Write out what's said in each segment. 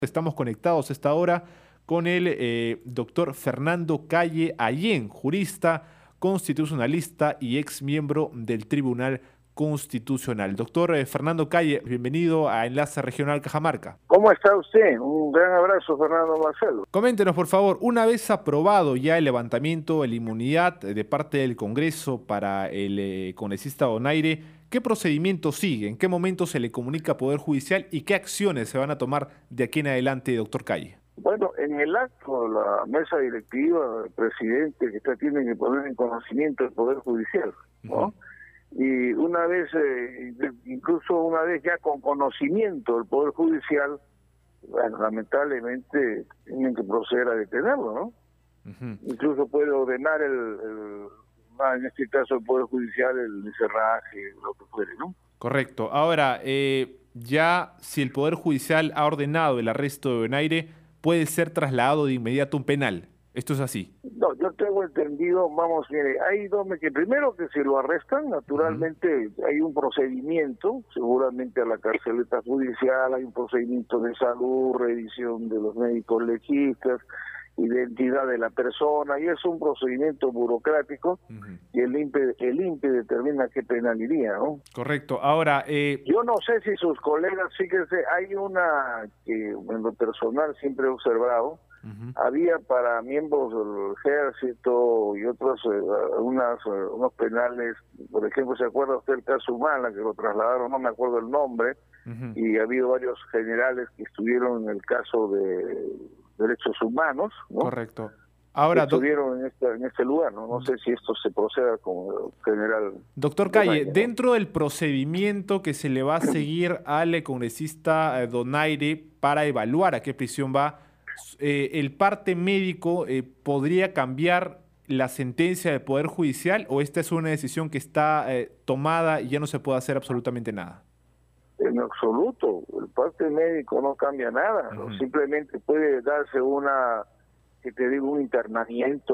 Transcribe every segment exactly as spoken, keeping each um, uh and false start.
Estamos conectados a esta hora con el eh, doctor Fernando Calle Allén, jurista, constitucionalista y ex miembro del Tribunal Constitucional. Doctor eh, Fernando Calle, bienvenido a Enlace Regional Cajamarca. ¿Cómo está usted? Un gran abrazo, Fernando Marcelo. Coméntenos, por favor, una vez aprobado ya el levantamiento de la inmunidad de parte del Congreso para el eh, congresista Donaire, ¿qué procedimiento sigue? ¿En qué momento se le comunica a Poder Judicial y qué acciones se van a tomar de aquí en adelante, doctor Calle? Bueno, en el acto, la mesa directiva, el presidente, que está, tiene que poner en conocimiento el Poder Judicial, ¿no? Uh-huh. Y una vez, eh, incluso una vez ya con conocimiento del Poder Judicial, bueno, lamentablemente tienen que proceder a detenerlo, ¿no? Uh-huh. Incluso puede ordenar el, el, en este caso el Poder Judicial, el encerraje, lo que fuere, ¿no? Correcto. Ahora, eh, ya si el Poder Judicial ha ordenado el arresto de Donaire, puede ser trasladado de inmediato a un penal. ¿Esto es así? No, yo tengo entendido, vamos, mire, hay dos, que primero que se lo arrestan, naturalmente uh-huh. hay un procedimiento, seguramente a la carceleta judicial, hay un procedimiento de salud, revisión de los médicos legistas, identidad de la persona, y es un procedimiento burocrático, uh-huh. y el I N P E, el I N P E determina qué penal iría, ¿no? Correcto. Ahora, eh... yo no sé si sus colegas, fíjense, hay una que en lo personal siempre he observado. Uh-huh. Había para miembros del ejército y otros eh, unas eh, unos penales, por ejemplo, ¿se acuerda usted del caso Humala, que lo trasladaron, no me acuerdo el nombre, uh-huh. y ha habido varios generales que estuvieron en el caso de derechos humanos, ¿no? Correcto. Ahora, que estuvieron en este, en este lugar, ¿no? No sé si esto se proceda como general. Doctor Calle, Donaire, ¿no? Dentro del procedimiento que se le va a seguir al congresista Donaire para evaluar a qué prisión va, Eh, ¿el parte médico eh, podría cambiar la sentencia del Poder Judicial o esta es una decisión que está eh, tomada y ya no se puede hacer absolutamente nada? En absoluto, el parte médico no cambia nada, uh-huh. ¿no? Simplemente puede darse una, que te digo, un internamiento,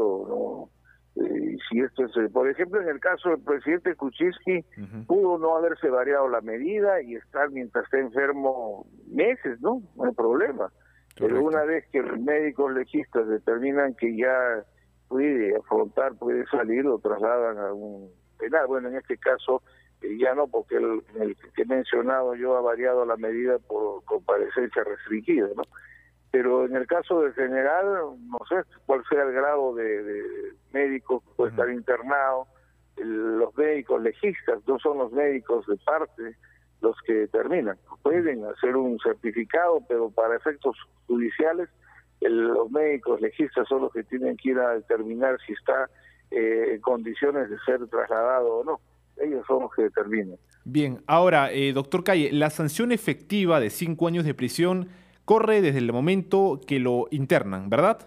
¿no? Eh, si esto es, por ejemplo, en el caso del presidente Kuczynski, uh-huh. pudo no haberse variado la medida y estar mientras esté enfermo meses, ¿no? No hay problema. Pero una vez que los médicos legistas determinan que ya puede afrontar, puede salir, lo trasladan a un penal. Bueno, en este caso eh, ya no, porque el, el que he mencionado yo ha variado la medida por comparecencia restringida, ¿no? Pero en el caso del general, no sé cuál sea el grado de, de médico que puede uh-huh. estar internado. El, los médicos legistas no son los médicos de parte los que determinan. Pueden hacer un certificado, pero para efectos judiciales, el, los médicos legistas son los que tienen que ir a determinar si está eh, en condiciones de ser trasladado o no. Ellos son los que determinan. Bien, ahora, eh, doctor Calle, la sanción efectiva de cinco años de prisión corre desde el momento que lo internan, ¿verdad?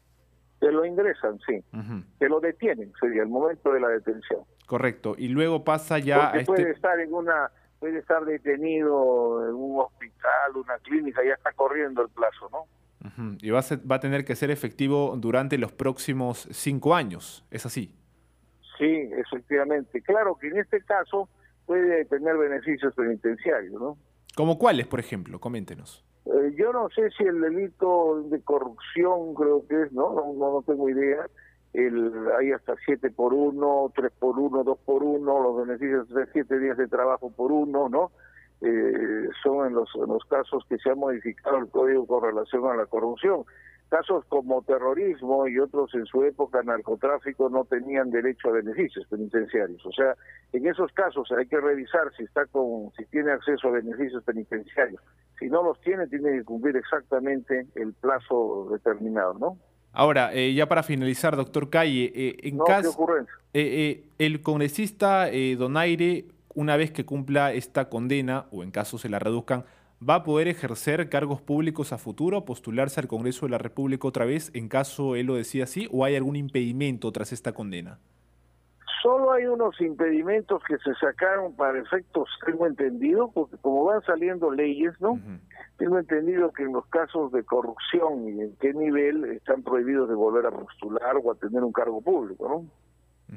Que lo ingresan, sí. Uh-huh. Que lo detienen, sería el momento de la detención. Correcto, y luego pasa ya Porque a puede este... estar en una... puede estar detenido en un hospital, una clínica, ya está corriendo el plazo, ¿no? Uh-huh. Y va a, ser, va a tener que ser efectivo durante los próximos cinco años, ¿es así? Sí, efectivamente. Claro que en este caso puede tener beneficios penitenciarios, ¿no? ¿Como cuáles, por ejemplo? Coméntenos. Eh, yo no sé si el delito de corrupción, creo que es, ¿no? No, no, no tengo idea. El, hay hasta siete por uno, tres por uno, dos por uno, los beneficios de siete días de trabajo por uno, ¿no? Eh, son en los, en los casos que se ha modificado el código con relación a la corrupción. Casos como terrorismo y otros en su época narcotráfico no tenían derecho a beneficios penitenciarios. O sea, en esos casos hay que revisar si está con, si tiene acceso a beneficios penitenciarios. Si no los tiene, tiene que cumplir exactamente el plazo determinado, ¿no? Ahora, eh, ya para finalizar, doctor Calle, eh, en no, caso, ¿qué ocurrencia? Eh, eh, el congresista eh, Donaire, una vez que cumpla esta condena, o en caso se la reduzcan, ¿va a poder ejercer cargos públicos a futuro, postularse al Congreso de la República otra vez, en caso él lo decida así, o hay algún impedimento tras esta condena? Solo hay unos impedimentos que se sacaron para efectos, tengo entendido, porque como van saliendo leyes, ¿no? Uh-huh. Tengo entendido que en los casos de corrupción y en qué nivel están prohibidos de volver a postular o a tener un cargo público, ¿no? Uh-huh.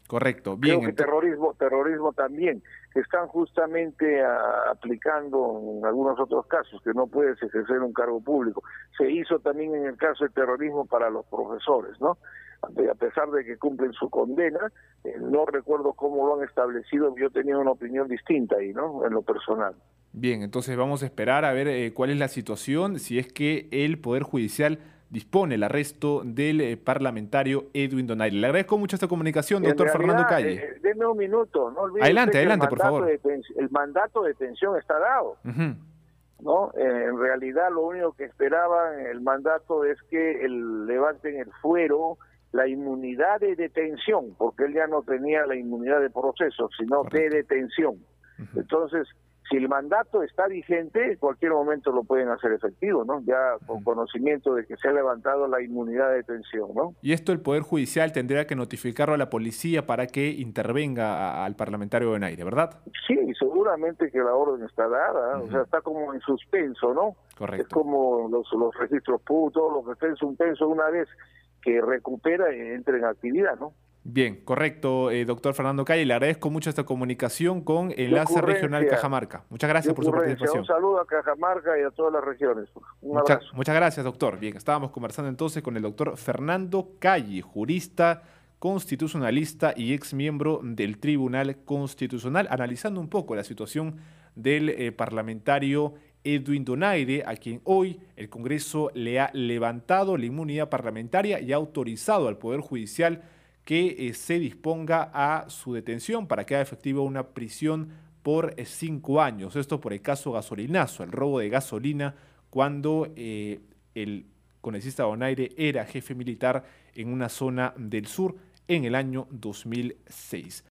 Correcto. Bien. Creo que terrorismo, terrorismo también, que están justamente a, aplicando en algunos otros casos, que no puedes ejercer un cargo público. Se hizo también en el caso de terrorismo para los profesores, ¿no? A pesar de que cumplen su condena, eh, no recuerdo cómo lo han establecido, yo tenía una opinión distinta ahí, ¿no? En lo personal. Bien, entonces vamos a esperar a ver eh, cuál es la situación, si es que el Poder Judicial dispone el arresto del eh, parlamentario Edwin Donaire. Le agradezco mucho esta comunicación, doctor Fernando Calle. Eh, deme un minuto, no olvide adelante, usted adelante, que el por favor. De, el mandato de detención está dado. Uh-huh. ¿No? Eh, en realidad lo único que esperaban el mandato es que el, levanten el fuero, la inmunidad de detención, porque él ya no tenía la inmunidad de proceso, sino Correcto. de detención. Uh-huh. Entonces, si el mandato está vigente, en cualquier momento lo pueden hacer efectivo, ¿no? Ya con conocimiento de que se ha levantado la inmunidad de detención, ¿no? Y esto el Poder Judicial tendría que notificarlo a la policía para que intervenga a, al parlamentario Donaire, ¿verdad? Sí, seguramente que la orden está dada, uh-huh. o sea, está como en suspenso, ¿no? Correcto. Es como los, los registros públicos, todo lo que está en suspenso una vez que recupera y entra en actividad, ¿no? Bien, correcto, eh, doctor Fernando Calle. Le agradezco mucho esta comunicación con Enlace Regional Cajamarca. Muchas gracias por su participación. Un saludo a Cajamarca y a todas las regiones. Un Mucha, abrazo. Muchas gracias, doctor. Bien, estábamos conversando entonces con el doctor Fernando Calle, jurista, constitucionalista y ex miembro del Tribunal Constitucional, analizando un poco la situación del eh, parlamentario Edwin Donaire, a quien hoy el Congreso le ha levantado la inmunidad parlamentaria y ha autorizado al Poder Judicial que eh, se disponga a su detención para que haga efectiva una prisión por eh, cinco años. Esto por el caso gasolinazo, el robo de gasolina, cuando eh, el congresista Donaire era jefe militar en una zona del sur en el año dos mil seis.